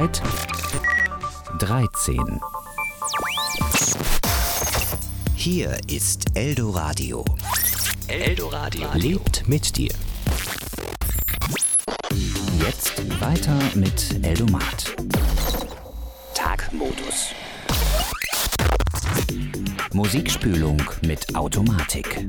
Zeit 13. Hier ist Eldoradio. Eldoradio lebt mit dir. Jetzt weiter mit Eldomat. Tagmodus. Musikspülung mit Automatik.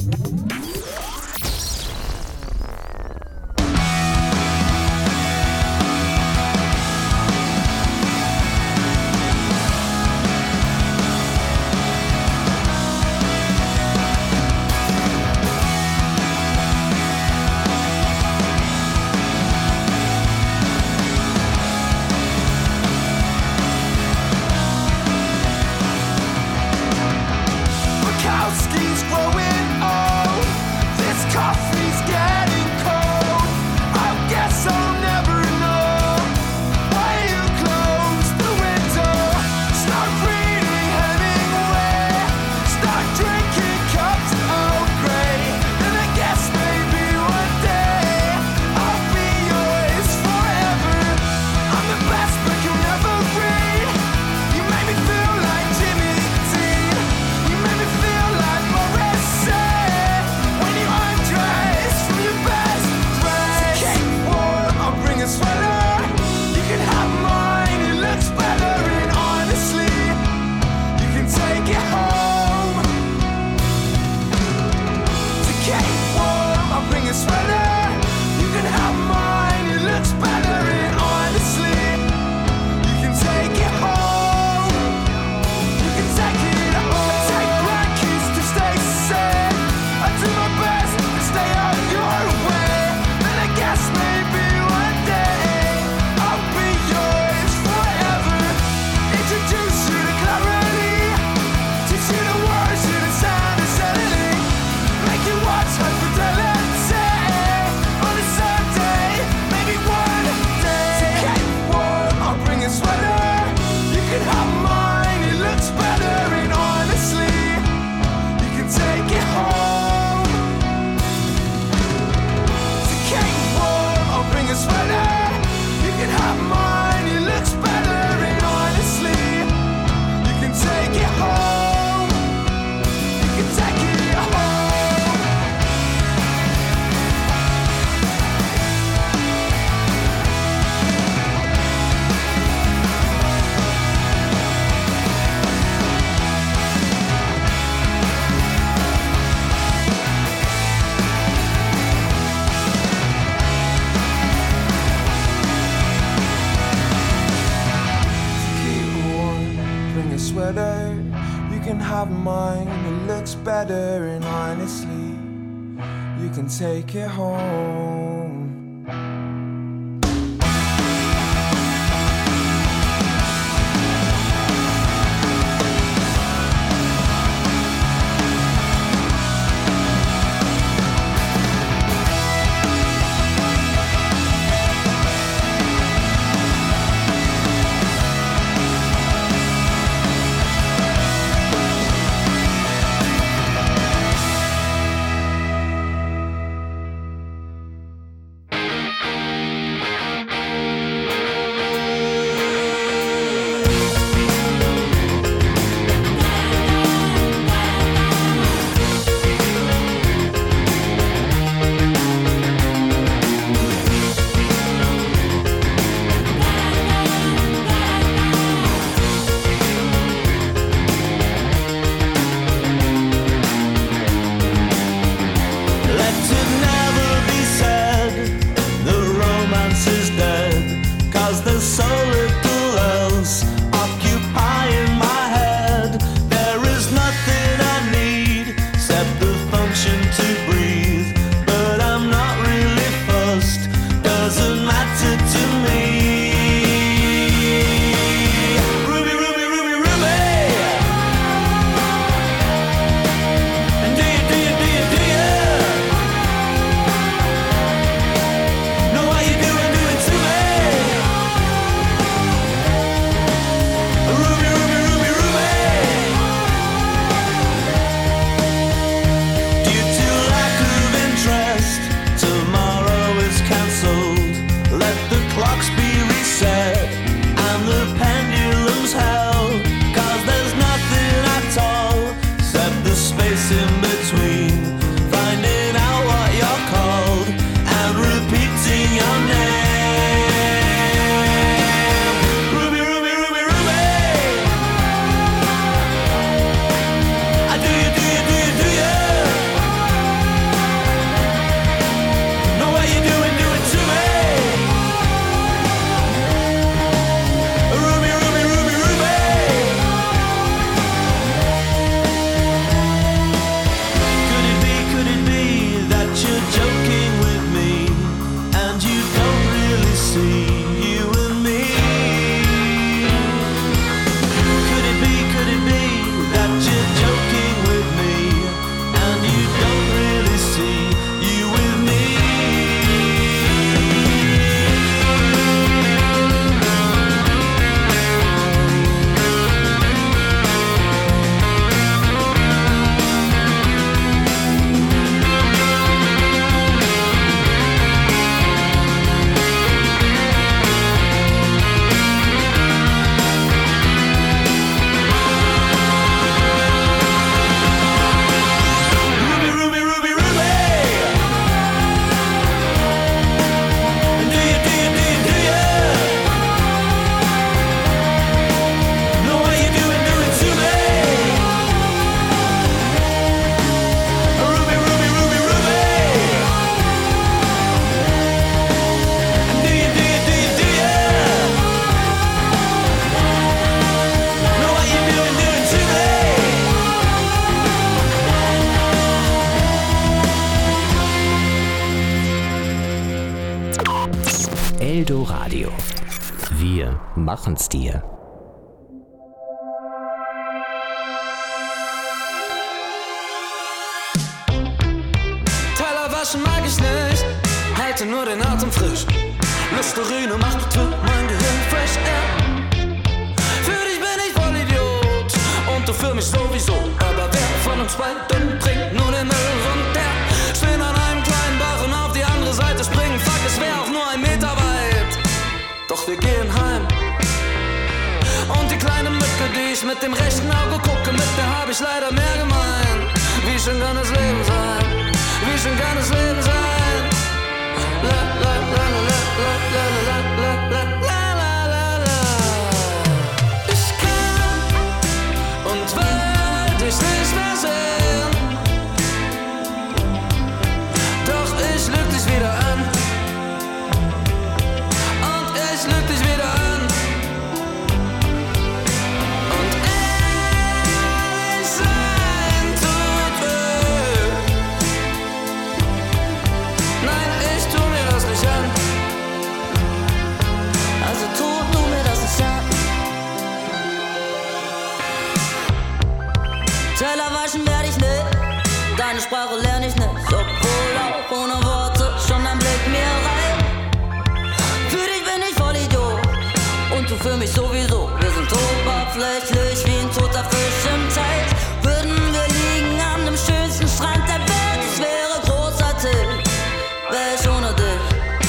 Better and honestly, you can take it home. in between, finding out what you're called and repeating your name. Ruby, Ruby, Ruby, Ruby. Do you, do you, do you, do you? Know what you're doing, do it to me. Ruby, Ruby, Ruby, Ruby. Could it be that you're joking with me and you don't really see you and me? Could it be that you're joking with me and you don't really see you with me? Ruby, Ruby, Ruby, Ruby. Do you, do you, do you, do you? Know what you're doing, do it to me. Ruby, Ruby, Ruby, Ruby. Do you, do you, do you, do you? Know what you're doing, do it to me. Eldoradio. Wir machen's dir. Teller waschen mag ich nicht, halte nur den Atem frisch. Listerine macht für mein Gehirn fresh air. Für dich bin ich voll Idiot und du für mich sowieso. Aber wer von uns beiden bringt nur den Müll runter? Stehen an einem kleinen Bach und auf die andere Seite springen. Fuck, es wär auch nur 1 Meter weit. Doch wir gehen heim. Und die kleine Mücke, die ich mit dem rechten Auge gucke, mit der hab ich leider mehr gemein. Wie schön kann das Leben sein? Wie schön kann das Leben sein? La la la la la la la la la la la la la. Ich kann und will dich nicht mehr sehen. Doch ich lüg dich wieder an. Und ich lüg dich wieder an. Und ehrlich sein tut weh. Nein, ich tu mir das nicht an. Also tu mir das nicht an. Teller waschen werd ich nicht, deine Sprache lern ich nicht. Obwohl auch ohne Worte schon ein Blick mir reicht. Für dich bin ich voll Idiot und du für mich sowieso. Wir sind oberflächlich wie ein toter Fisch im Teich. Würden wir liegen an dem schönsten Strand der Welt, es wäre großartig, wär ich ohne dich.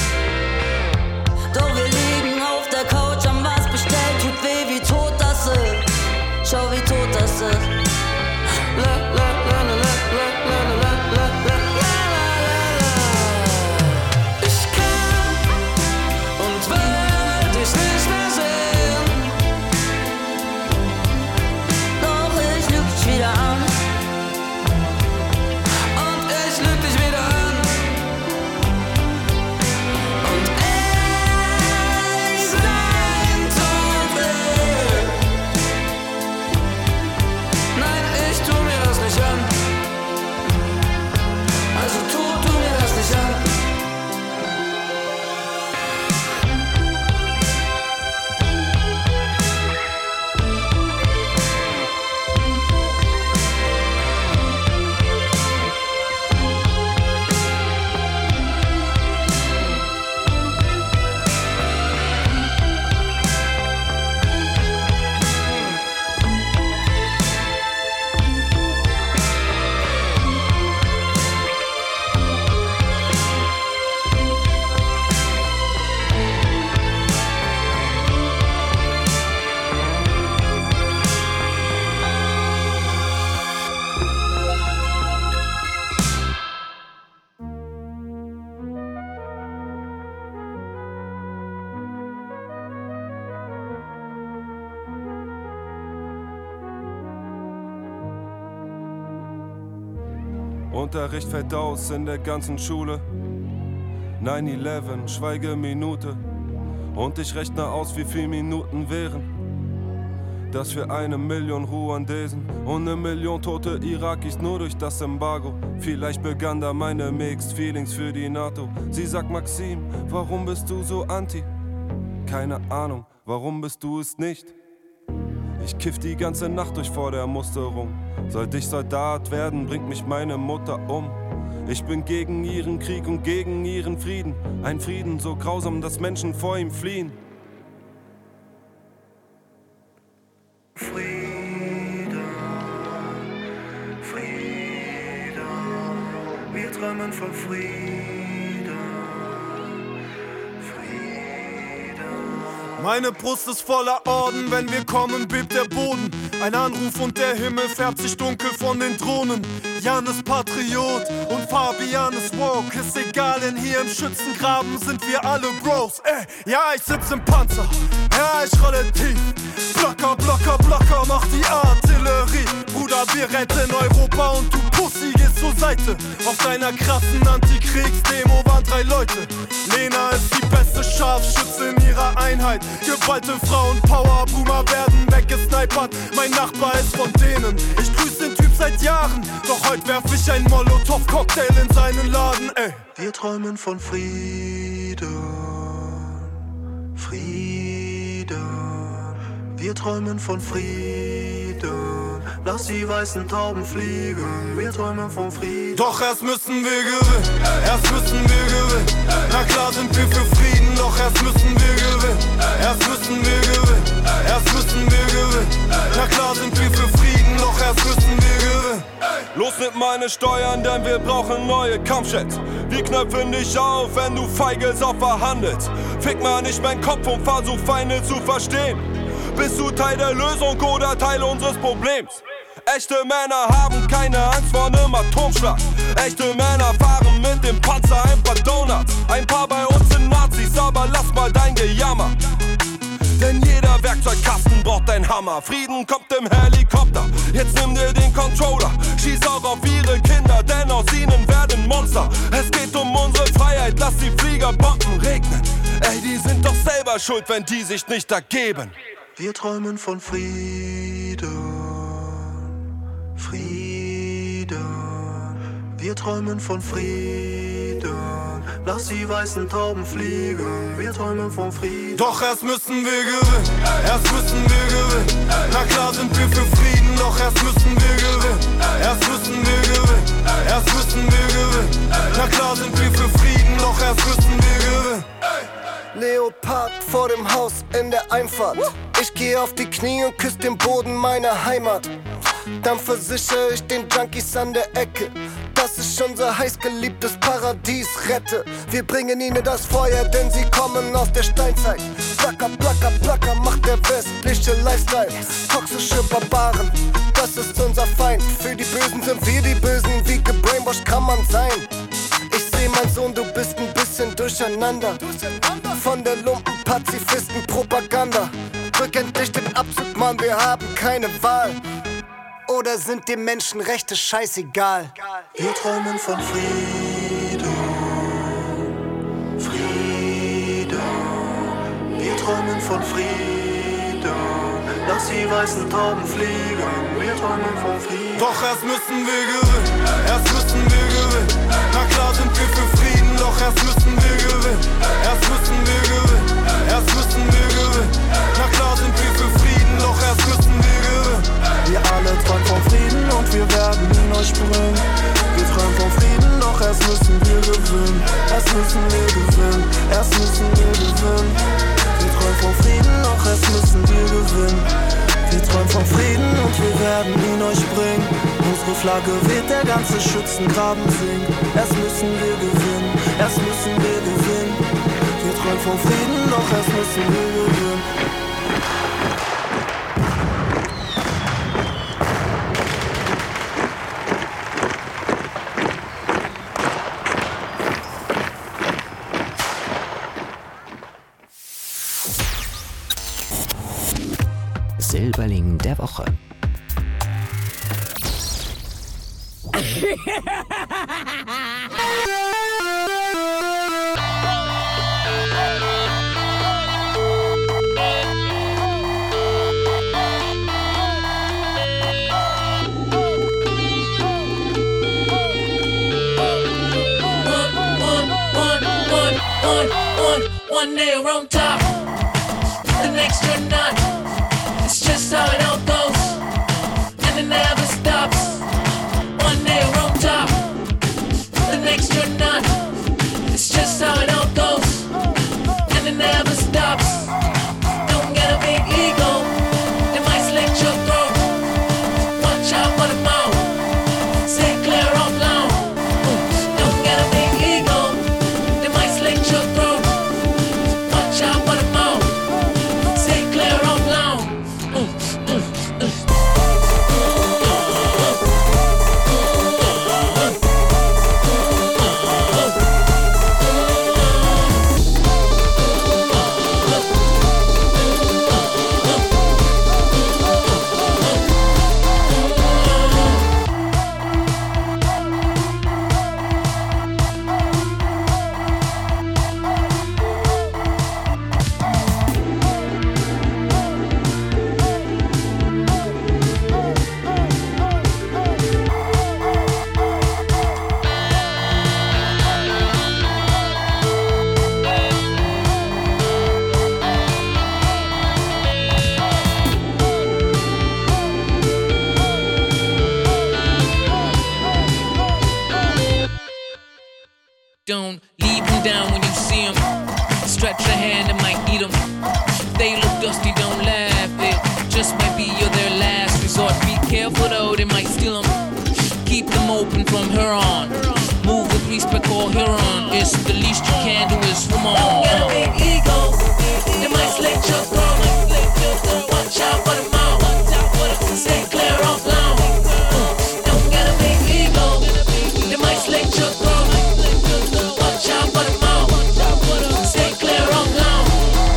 Doch wir liegen auf der Couch, haben was bestellt, tut weh, wie tot das ist. Schau, wie tot das ist. La la la la la la la la la la la. Ich kann und will dich nicht mehr sehen. Unterricht fällt aus in der ganzen Schule. 9/11, Schweigeminute. Und ich rechne aus, wie viele Minuten wären, dass wir 1 Million Ruandesen und 1 Million tote Irakis nur durch das Embargo. Vielleicht begann da meine Mixed Feelings für die NATO. Sie sagt: Maxim, warum bist du so anti? Keine Ahnung, warum bist du es nicht? Ich kiff die ganze Nacht durch vor der Musterung. Sollte ich Soldat werden, bringt mich meine Mutter um. Ich bin gegen ihren Krieg und gegen ihren Frieden. Ein Frieden so grausam, dass Menschen vor ihm fliehen. Frieden, Frieden, wir träumen von Frieden, Frieden. Meine Brust ist voller Orden, wenn wir kommen, bebt der Boden. Ein Anruf und der Himmel färbt sich dunkel von den Drohnen. Jan ist Patriot und Fabian ist woke. Ist egal, denn hier im Schützengraben sind wir alle Bros. Ja, ich sitz im Panzer, ja, ich rolle tief. Blocker, Blocker, Blocker, mach die Artillerie. Bruder, wir retten Europa und du Pussy gehst zur Seite. Auf deiner krassen Antikriegsdemo waren 3 Leute. Lena ist die beste Scharfschütze in ihrer Einheit. Geballte Frauenpower, Boomer werden weggesnipert. Mein Nachbar ist von denen, ich grüß den Typ seit Jahren. Doch heute werf ich ein Molotow-Cocktail in seinen Laden, ey. Wir träumen von Frieden, Frieden. Wir träumen von Frieden, lass die weißen Tauben fliegen. Wir träumen von Frieden. Doch erst müssen wir gewinnen, erst müssen wir gewinnen. Na klar sind wir für Frieden, doch erst müssen wir gewinnen. Erst müssen wir gewinnen, erst müssen wir gewinnen. Na klar sind wir für Frieden, doch erst müssen wir gewinnen. Los mit meine Steuern, denn wir brauchen neue Kampfjets. Wir knöpfen dich auf, wenn du feige Sau verhandelst. Fick mal nicht meinen Kopf und versuch Feinde zu verstehen. Bist du Teil der Lösung oder Teil unseres Problems? Echte Männer haben keine Angst vor einem Atomschlag. Echte Männer fahren mit dem Panzer ein paar Donuts. Ein paar bei uns sind Nazis, aber lass mal dein Gejammer. Denn jeder Werkzeugkasten braucht ein Hammer. Frieden kommt im Helikopter, jetzt nimm dir den Controller. Schieß auch auf ihre Kinder, denn aus ihnen werden Monster. Es geht um unsere Freiheit, lass die Fliegerbomben regnen. Ey, die sind doch selber schuld, wenn die sich nicht ergeben. Wir träumen von Frieden, Frieden. Wir träumen von Frieden, lass die weißen Tauben fliegen. Wir träumen von Frieden. Doch erst müssen wir gewinnen, erst müssen wir gewinnen. Na klar sind wir für Frieden, doch erst müssen wir gewinnen. Erst müssen wir gewinnen, erst müssen wir gewinnen. Na klar sind wir für Frieden, doch erst müssen wir gewinnen. Leopard vor dem Haus in der Einfahrt. Ich geh auf die Knie und küss den Boden meiner Heimat. Dann versichere ich den Junkies an der Ecke, dass ich unser heißgeliebtes Paradies rette. Wir bringen ihnen das Feuer, denn sie kommen aus der Steinzeit. Placker, placker, placker macht der westliche Lifestyle. Toxische Barbaren, das ist unser Feind. Für die Bösen sind wir die Bösen, wie gebrainwashed kann man sein. Ich seh, mein Sohn, du bist ein bisschen durcheinander. Von der Lumpen-Pazifisten-Propaganda. Drück endlich den Abzug, Mann, wir haben keine Wahl. Oder sind dir Menschenrechte scheißegal? Wir träumen von Frieden, Frieden. Wir träumen von Frieden, lass die weißen Tauben fliegen. Wir träumen von Frieden. Doch erst müssen wir gewinnen, erst müssen wir gewinnen. Na klar sind wir für Frieden, doch erst müssen wir gewinnen. Erst müssen wir gewinnen, erst müssen wir gewinnen. Na klar sind wir für Frieden, doch erst müssen wir gewinnen. Wir alle träumen von Frieden und wir werden ihn euch bringen. Wir träumen von Frieden, doch erst müssen wir gewinnen. Erst müssen wir gewinnen, erst müssen wir gewinnen. Wir träumen von Frieden, doch erst müssen wir gewinnen. Wir träumen von Frieden und wir werden ihn euch bringen. Unsere Flagge weht, der ganze Schützengraben singt. Erst müssen wir gewinnen, erst müssen wir gewinnen. Wir träumen von Frieden, doch erst müssen wir gewinnen. Silberling der Woche. One day you're on top, the next you're not. It's just how it all goes, and it never stops. One day you're on top, the next you're not. It's just how it all goes, and it never stops. Don't get a big ego, it might slit your throat. Watch out for the mouth, stay clear of loud. Don't get a big ego, it might slit your throat. Watch out for the mouth, stay clear of loud. Don't leave them down when you see them. Stretch your hand, it might eat them. If they look dusty, don't laugh. It just might be their last resort. Be careful though, they might steal them. Keep them open from here on. Move with respect or Huron. It's the least you can do is swim on. Don't get a big ego, they might slit your throat. Watch out for the mouth, stay clear of loud. Don't get a big ego, they might slit your throat. Watch out for the mouth, stay clear of loud.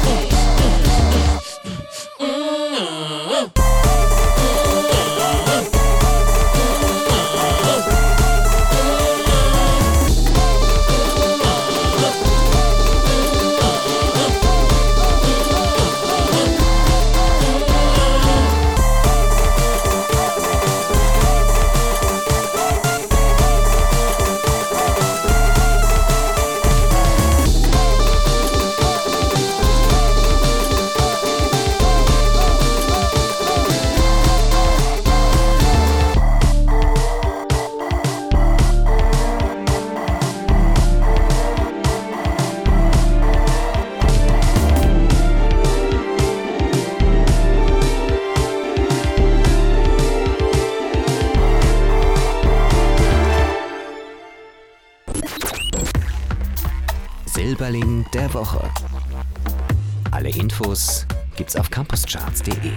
Silberling der Woche. Alle Infos gibt's auf campuscharts.de.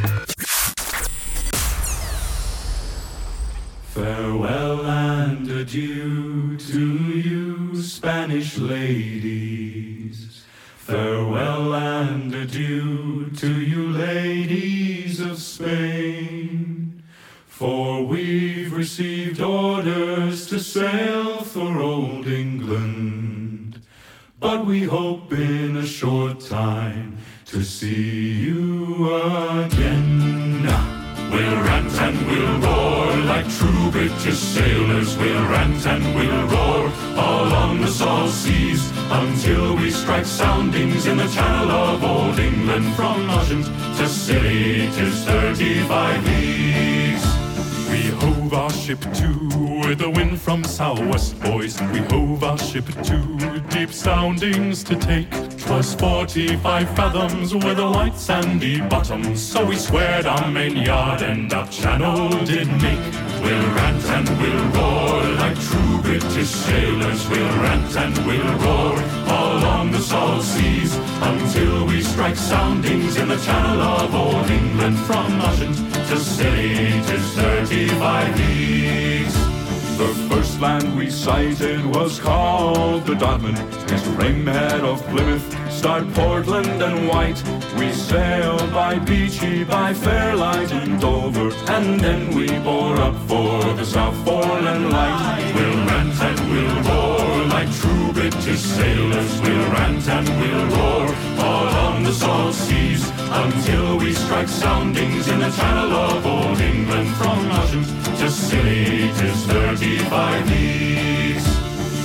Farewell and adieu to you, Spanish ladies. Farewell and adieu to you, ladies of Spain. For we've received orders to sail for old England. But we hope in a short time to see you again. We'll rant and we'll roar like true British sailors. We'll rant and we'll roar along the salt seas until we strike soundings in the channel of old England. From Ushant to Scilly 'tis 35 leagues. We hove our ship to with the wind from southwest, boys. We hove our ship to deep soundings to take. 'Twas 45 fathoms with a white sandy bottom, so we squared our main yard and our channel did make. We'll rant and we'll roar like true British sailors. We'll rant and we'll roar along the salt seas until we strike soundings in the channel of old England. From Ushant to Scilly 'tis 35 leagues. The first land we sighted was called the Dodman. It's Ringhead of Plymouth, Start Portland and White. We sailed by Beachy, by Fairlight and Dover, and then we bore up for the South Foreland Light. We'll rant and we'll roar like true British sailors. We'll rant and we'll roar all on the salt seas until we strike soundings in the channel of old England. From Ushant to Scilly 'tis 35 leagues.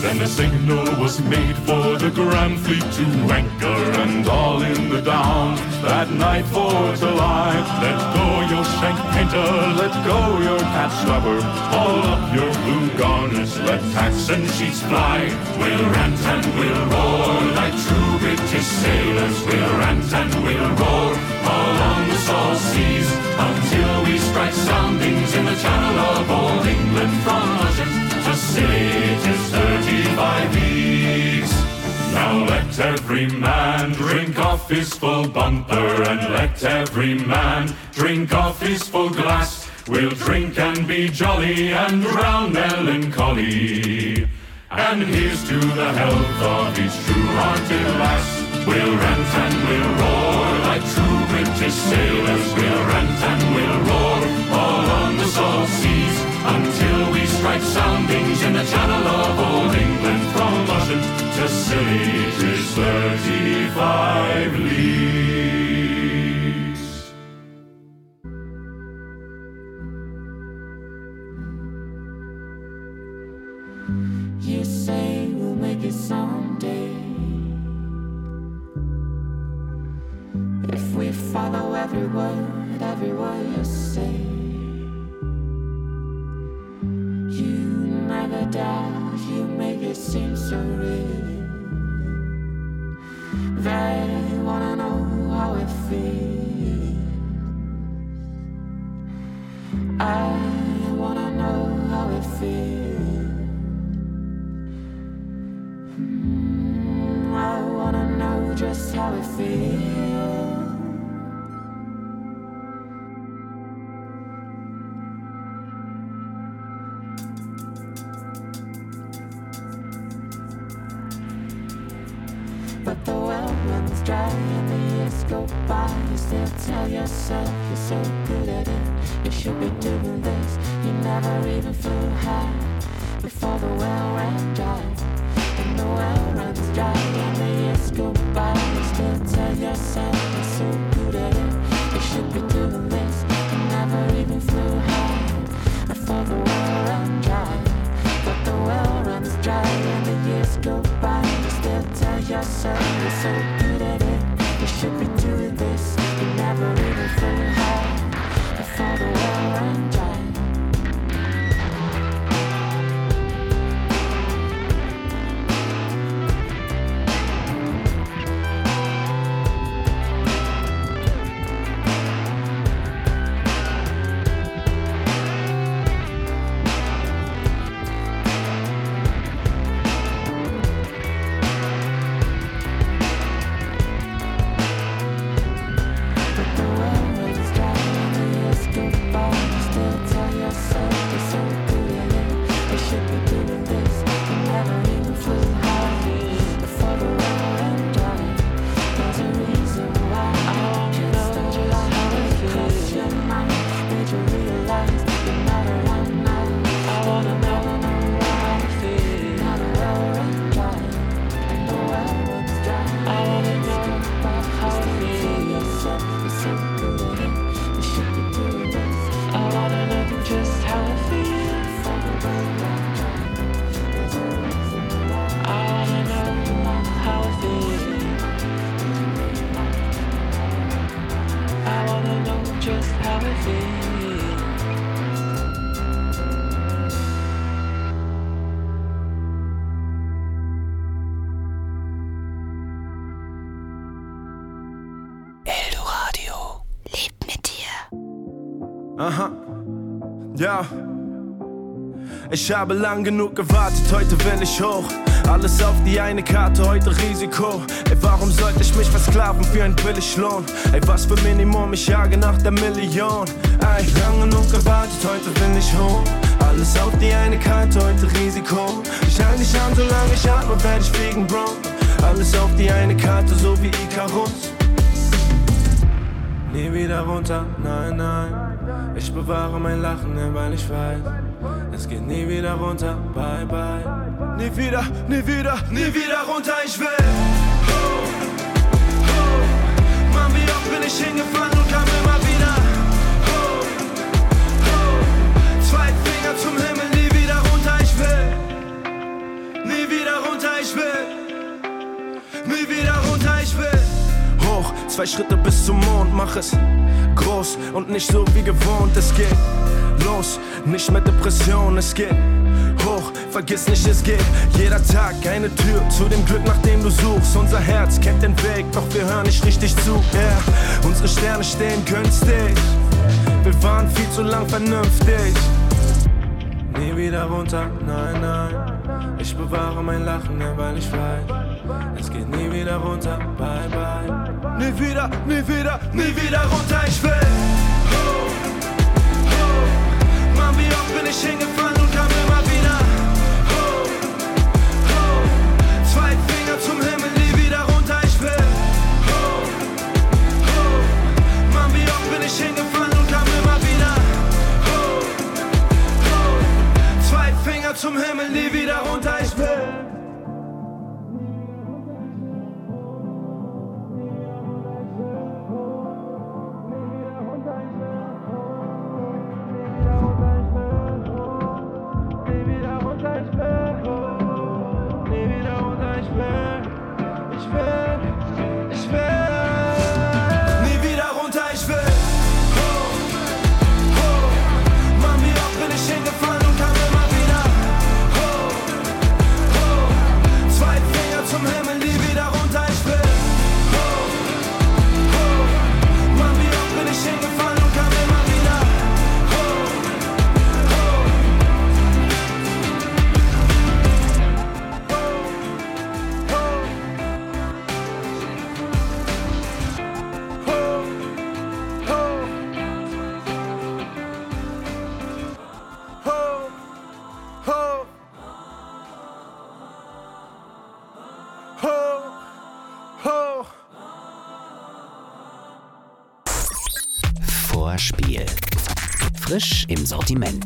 Then the signal was made for the Grand Fleet to anchor, and all in the Downs that night for to lie. Let go your shank painter, let go your cat slapper, haul up your blue garners, let tacks and sheets fly. We'll rant and we'll roar like true British sailors. We'll rant and we'll roar along the salt seas until we strike soundings in the channel of old England. From Ushant to Scilly it is 35 leagues. Now let every man drink off his full bumper, and let every man drink off his full glass. We'll drink and be jolly and drown melancholy. And here's to the health of each true-hearted lass. We'll rant and we'll roar like true British sailors. We'll rant and we'll roar all on the salt seas until we strike soundings in the channel of old England. From Ushant to Scilly it is 35 leagues. You say we'll make it someday if we follow every word you say. You never doubt, you make it seem so real. They wanna know how it feels. I wanna know how it feels. I wanna know just how it feels. But the well runs dry and the years go by. You still tell yourself you're so good at it. You should be doing this. You never even flew high before the well ran dry. And the well runs dry and the years go by. You still tell yourself you're so good at it. You should be doing this. You never even flew high before the well ran dry. But the well runs dry and the years go by. You still tell yourself you're so good at it. You should be doing this. You never even flew high before the well ran dry. Aha, ja. Ich habe lang genug gewartet, heute will ich hoch. Alles auf die eine Karte, heute Risiko. Ey, warum sollte ich mich versklaven für einen Billiglohn? Ey, was für Minimum, ich jage nach der Million. Ey, lang genug gewartet, heute will ich hoch. Alles auf die eine Karte, heute Risiko. Ich halte nicht an, solange ich atme, werde ich fliegen, Bro. Alles auf die eine Karte, so wie Icarus. Nie wieder runter, nein, nein. Ich bewahre mein Lachen, weil ich weiß, es geht nie wieder runter, bye, bye. Nie wieder, nie wieder, nie wieder runter, ich will. Mann, wie oft bin ich hingefallen und kam immer wieder. Zwei Finger zum Himmel, nie wieder runter, ich will. Nie wieder. wieder runter, ich will. Nie wieder runter, ich will. Hoch, 2 Schritte bis zum Mond, mach es groß und nicht so wie gewohnt. Es geht los, nicht mit Depression, es geht hoch, vergiss nicht, es geht jeder Tag eine Tür zu dem Glück, nach dem du suchst. Unser Herz kennt den Weg, doch wir hören nicht richtig zu. Yeah. Unsere Sterne stehen günstig, wir waren viel zu lang vernünftig. Nie wieder runter, nein, nein. Ich bewahre mein Lachen, ja, weil ich weiß, es geht nie wieder runter, bye, bye. Nie wieder, nie wieder, nie wieder runter, ich will. Oh, oh. Mann, wie oft bin ich hingefallen und kam immer wieder. Oh, oh. 2 Finger zum Himmel, nie wieder runter, ich will. Oh, oh. Mann, wie oft bin ich hingefallen und kam immer wieder. Oh, oh. 2 Finger zum Himmel, nie wieder runter, ich will. Vorspiel. Frisch im Sortiment.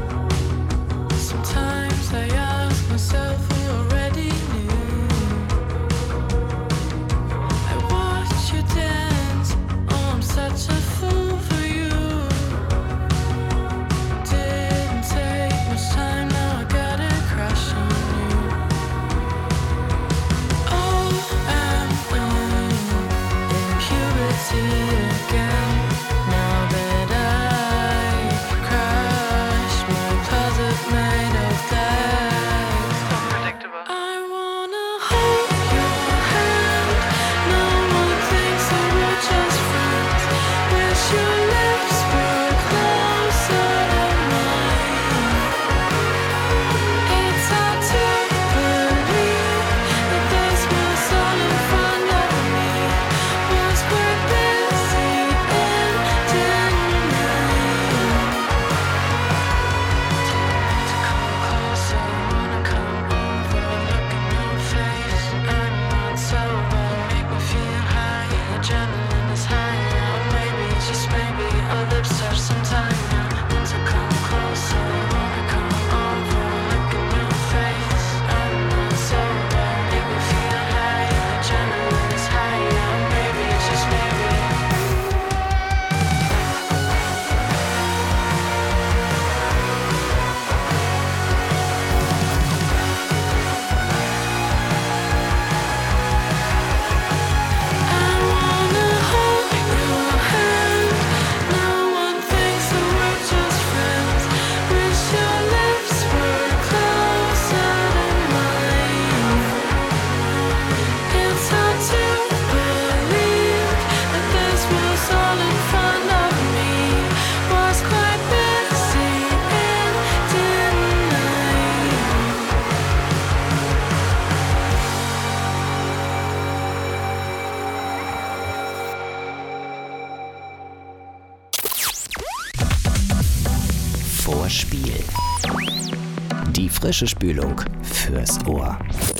Sometimes I ask myself who already knew. Hörspiel. Die frische Spülung fürs Ohr.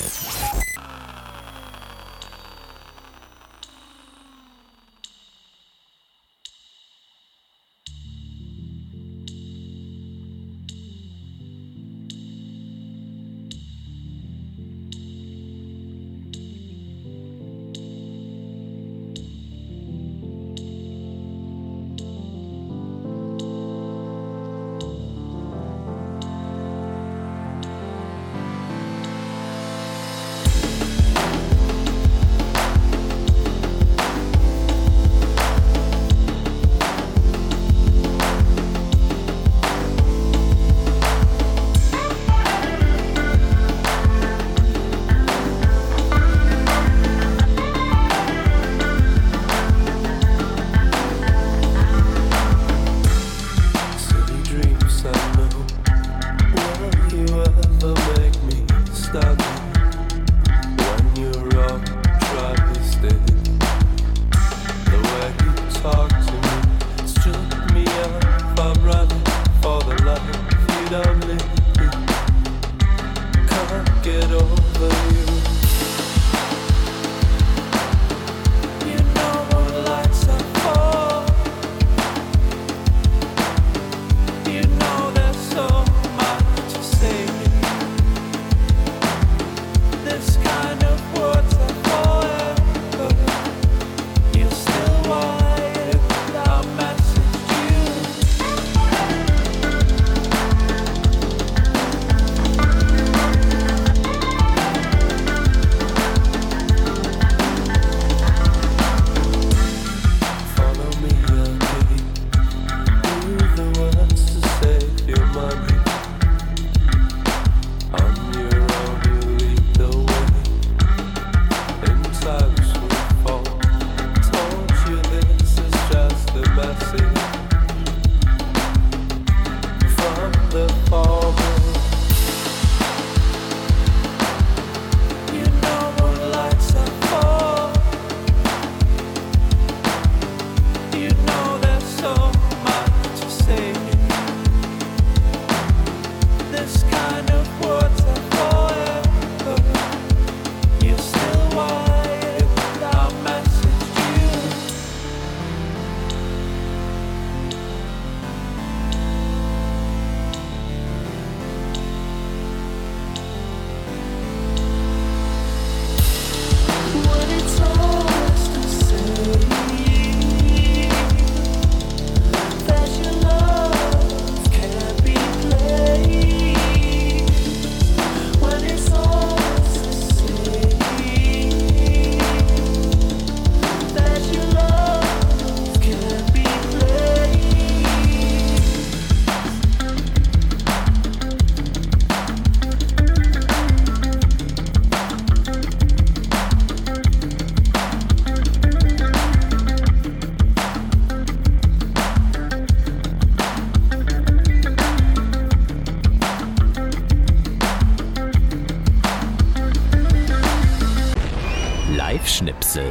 Live-Schnipsel.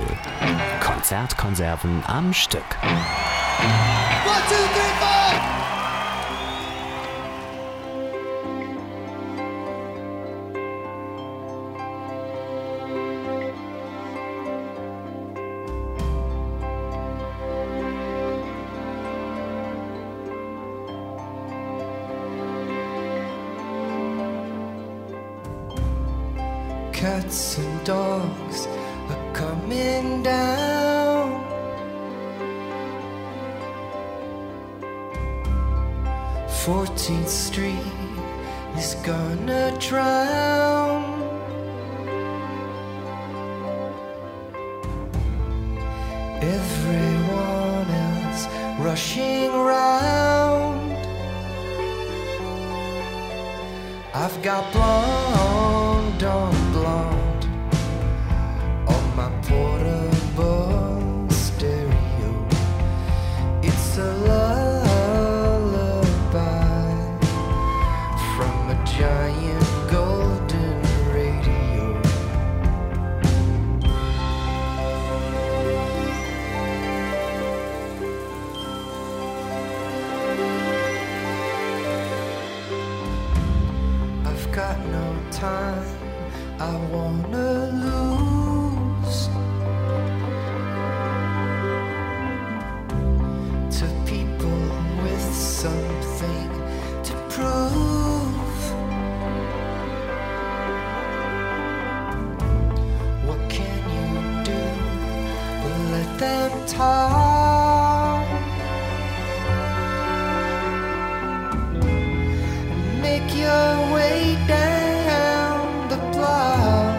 Konzertkonserven am Stück. 1, 2, 3, 4! Cats and dogs are coming down. 14th Street is gonna drown. Everyone else rushing round. I've got blonde on blonde on my portable stereo. It's a lullaby from a giant golden radio. guitar and make your way down the block.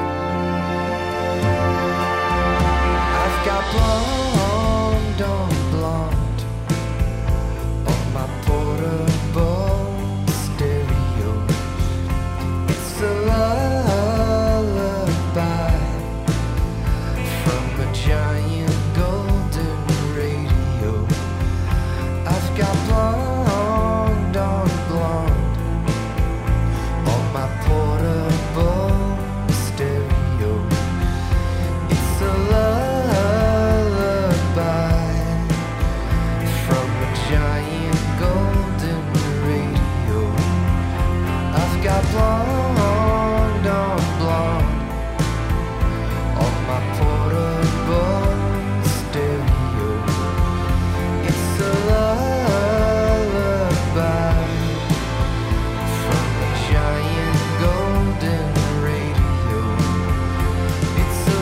I've got blonde on blonde on my portable stereo. It's a lullaby from a giant golden radio. I've got blonde on blonde on my portable stereo. It's a lullaby from a giant golden radio. I've got blonde on blonde on my portable stereo. It's a lullaby from a giant golden radio. It's a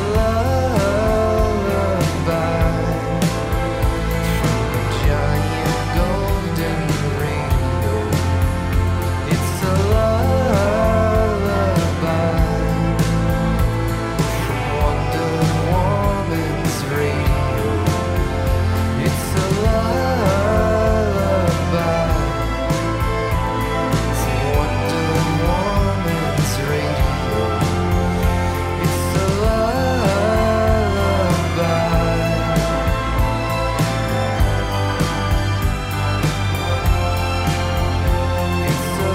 lullaby from a giant golden radio. It's a lullaby from Wonder Woman's radio. It's a lullaby from Wonder Woman's radio. It's a lullaby. It's a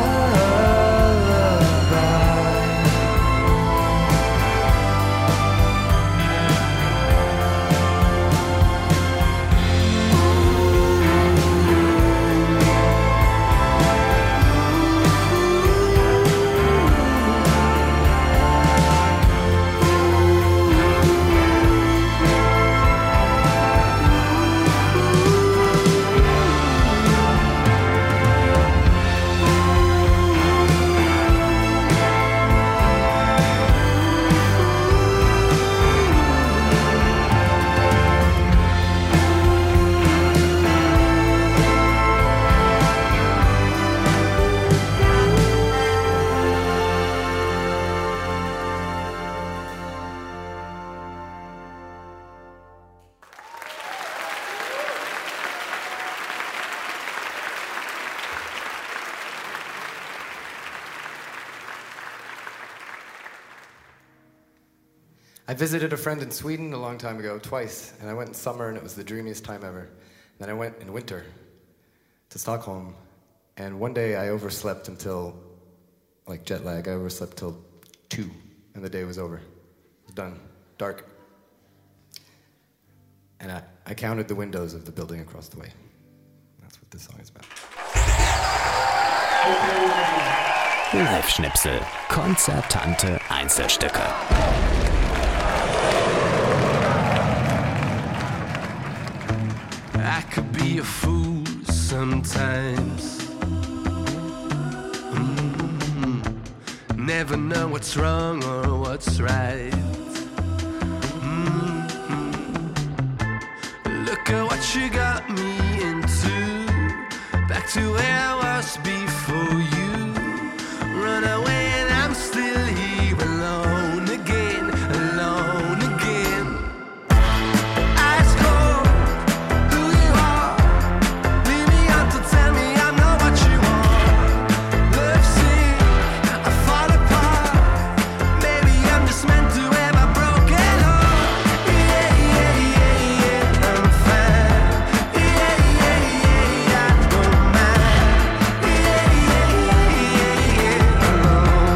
I visited a friend in Sweden a long time ago, twice, and I went in summer and it was the dreamiest time ever. Then I went in winter to Stockholm, and one day I overslept until, like jet lag, I overslept till 2, and the day was over. It was done, dark. And I counted the windows of the building across the way. That's what this song is about. Live-Schnipsel, konzertante Einzelstücke. I could be a fool sometimes. Never know what's wrong or what's right. Look at what you got me into. Back to where I was before you. Run away and I'm still here alone again, alone again. Ice cold, who you are. Leave me out to tell me I'm not what you want. Love sick, I fall apart. Maybe I'm just meant to have a broken heart. Yeah, yeah, yeah, yeah, I'm fine. Yeah, yeah, yeah, I don't mind. Yeah, yeah, yeah, yeah, alone.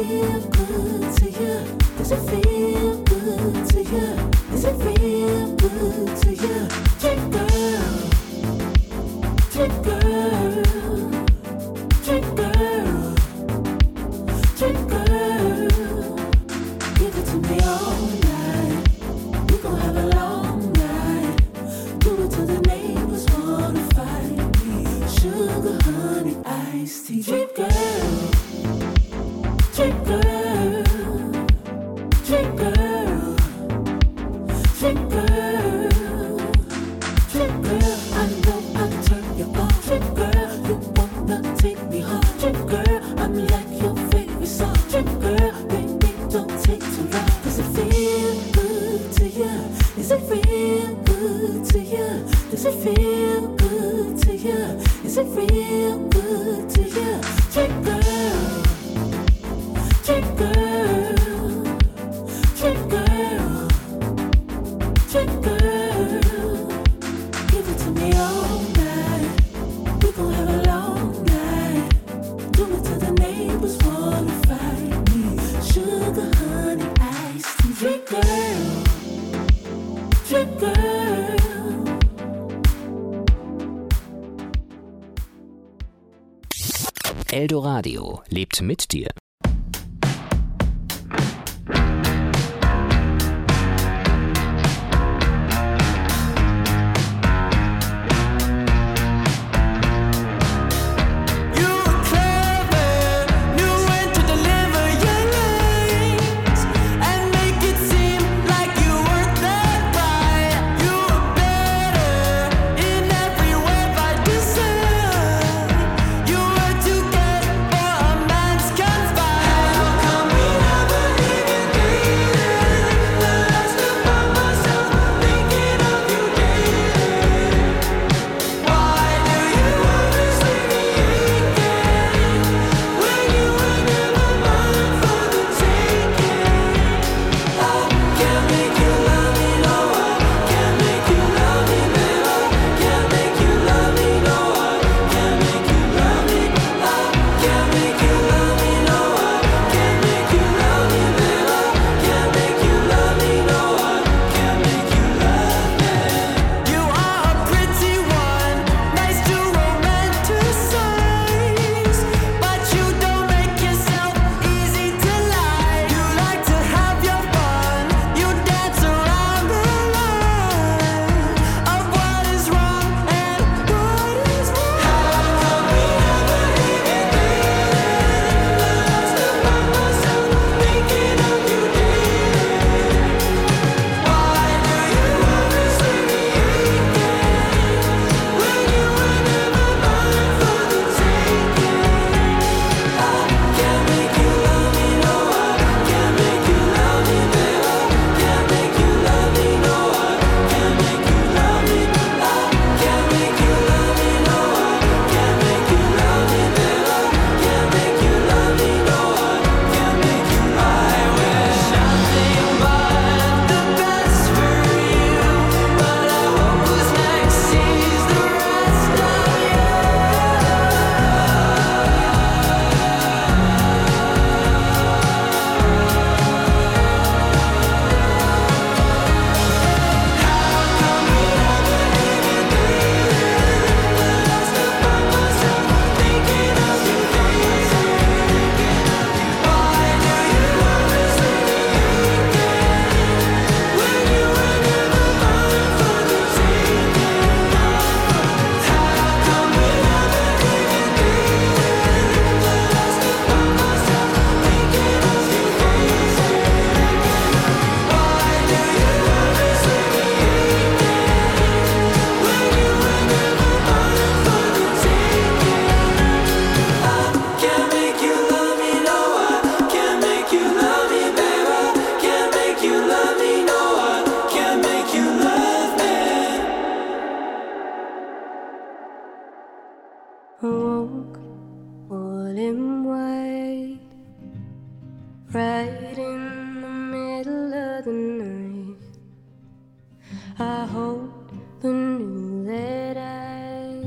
feel good to you? Does it feel good to you? Does it feel good to you? Drink girl, drink girl, drink girl, drink girl. Give it to me all night. We gon' have a long night. Do it till the neighbors wanna fight me. Sugar, honey, iced tea. Drink girl, drink girl, drink girl, drink girl, drink girl. I know I turn you on. Drink girl, you wanna take me home. Drink girl, I'm like your favorite song. Drink girl, baby, don't take too long. Does it feel good to you? Is it real good to you? Does it feel good to you? Is it real good to you? Drink girl, drink girl, drink girl, drink girl. Give it to me all night. We gon' have a long night. Do it till the neighbors wanna fight me. Sugar, honey, iced tea. Drink girl, drink girl. Eldoradio lebt mit dir. Awoke all in white, right in the middle of the night. I hope I knew that I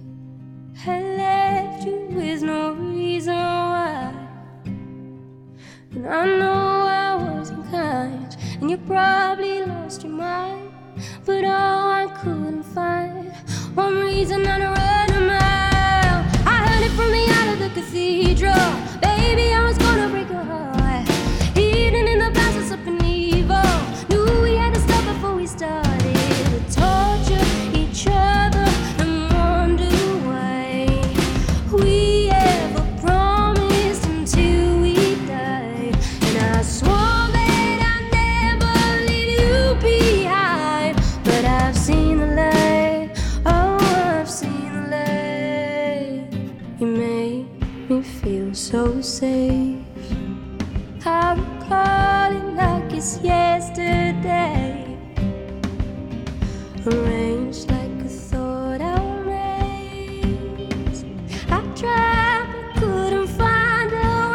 had left you with no reason why. And I know I wasn't kind, and you probably lost your mind. But oh, I couldn't find one reason not to run a mile. I heard it from the out of the cathedral. Baby, I was gonna break her heart. Hidden in the passes up in evil. Knew we had to stop before we started to torture each other and wonder why we ever promised until we died. And I swore that I'd never leave you behind. But I've seen the light, oh, I've seen the light. You made me feel so safe. I recall it like it's yesterday. Arranged like a thought out maze. I tried but couldn't find a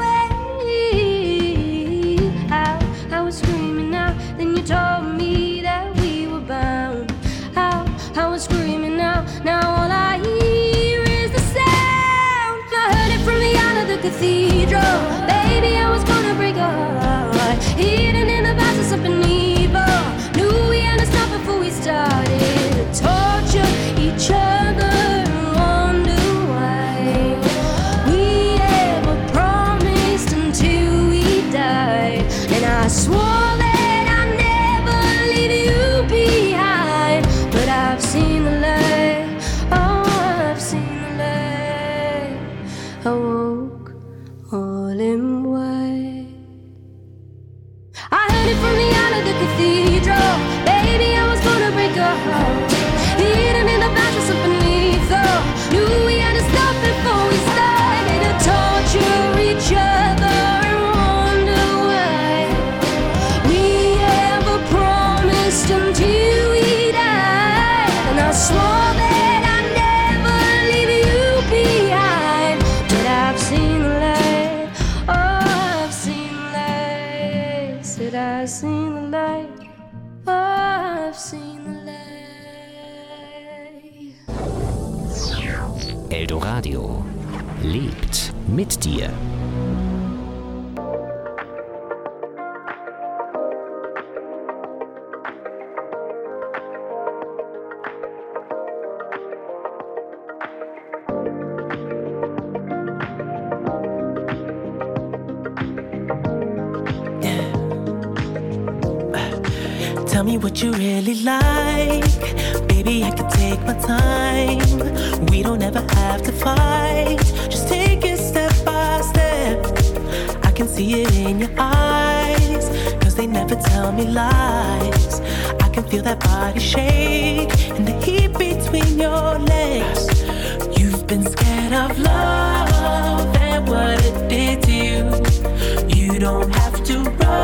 way out. I was screaming out, then you told me that we were bound out. I was screaming out, now all I hear is the sound. I heard it from the out of the cathedral. Baby, I was gonna break a heart. Hidden in the passes up in evil. Knew we had to stop before we started to torture each other and wonder why we ever promised until we died. And I swore that I'd never leave you behind. But I've seen the light, oh, I've seen the light. I woke all in white. I heard it from the out of the cathedral. Baby, I was gonna break her heart. Hidden in the passions up beneath her. Knew we had to stop before we started to torture each other and wonder why we ever promised until we died. And I swore that I'd never leave you behind. But I've seen the light, oh, I've seen the light. Said I've seen the light, oh, I've seen the light. Eldoradio lebt mit dir. Tell me what you really like. Baby, I can take my time. We don't ever have to fight. Just take it step by step. I can see it in your eyes, 'cause they never tell me lies. I can feel that body shake and the heat between your legs. You've been scared of love and what it did to you. You don't have to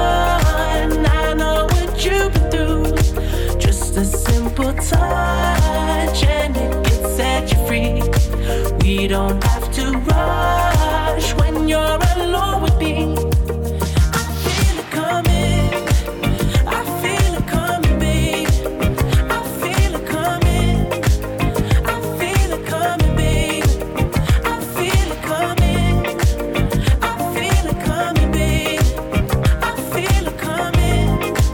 run, I know what you've been through. Just a simple touch and it can set you free. We don't have to rush when you're alone with me. I feel it coming, I feel it coming, babe. I feel it coming, I feel it coming, babe. I feel it coming, I feel it coming, babe. I feel it coming,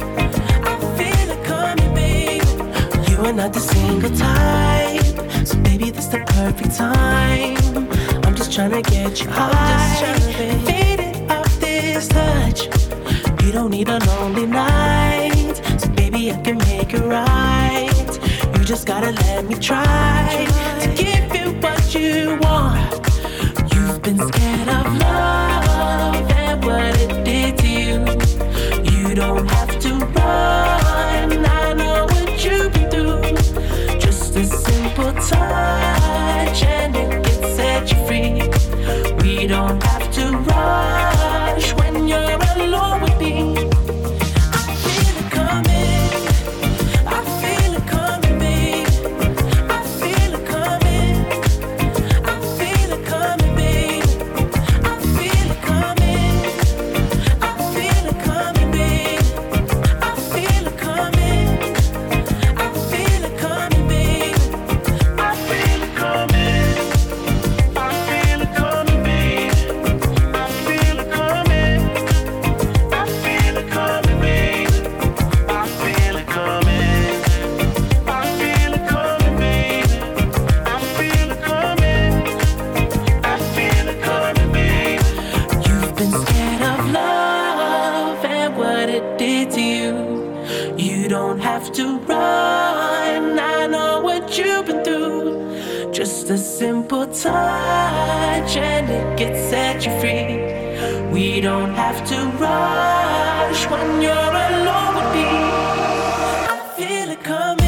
I feel it coming, babe. You are not the single type, so baby, this the perfect time. I'm just trying to get you high, faded off this touch. You don't need a lonely night, so baby, I can make it right. You just gotta let me try to give you what you want. You've been scared of love and what it did to you. You don't have to run, I know what you've been through. Just a simple touch and it can set you free. We don't have to rush when you're alone with me. I feel it coming, I feel it coming, babe. I feel it coming, I feel it coming, babe. I feel it coming, I it did to you. You don't have to run, I know what you've been through. Just a simple touch and it gets set you free. We don't have to rush when you're alone with me. I feel it coming.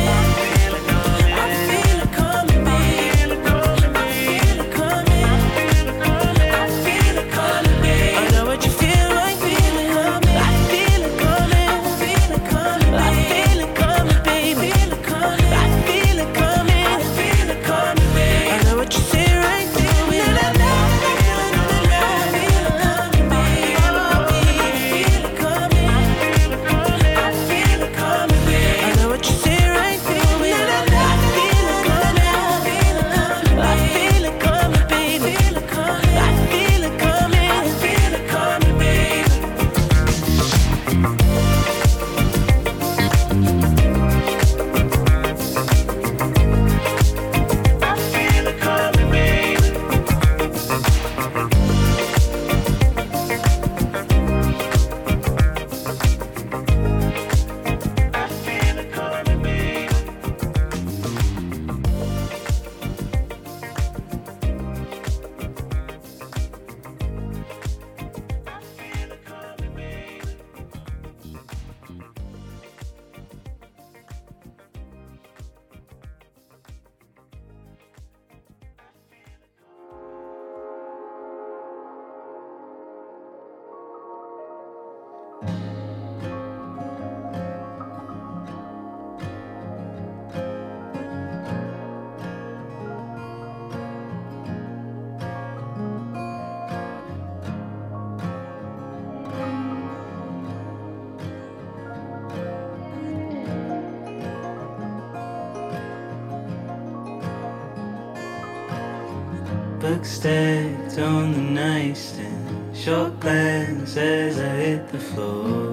Book stacked on the nightstand, short glance as I hit the floor.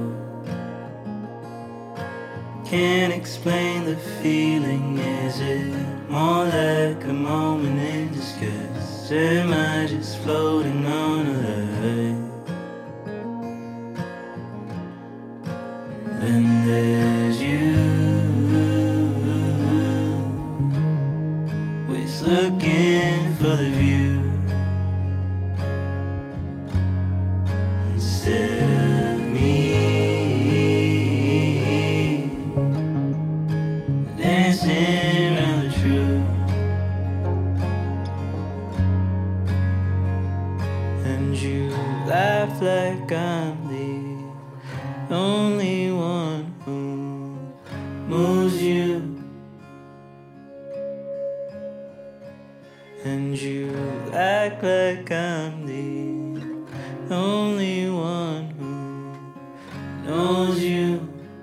Can't explain the feeling, is it more like a moment in disguise? Am I just floating on a line? And there's you, always looking for the view. Instead of me dancing around the truth. And you laugh like I'm the only one who moves you. And you act like I'm the only one who knows you.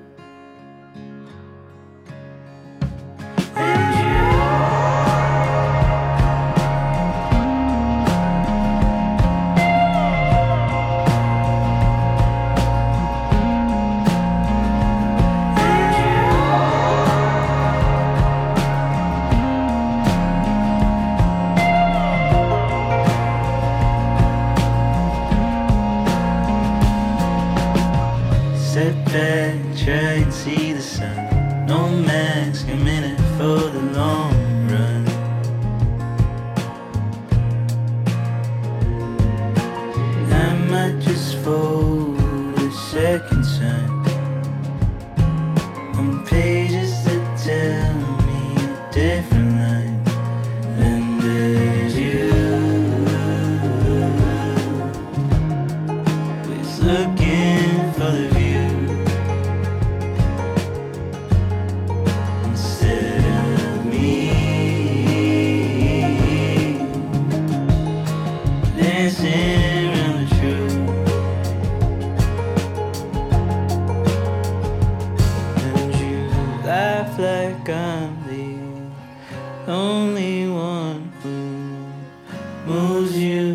Sit back, try and see the sun. No mask, I'm in it for the long run. I might just fold a second time on pages that tell me a different line. And there's you, always looking for the view. Like I'm the only one who moves you.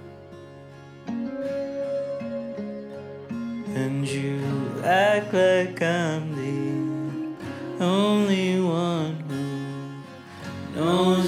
And you act like I'm the only one who knows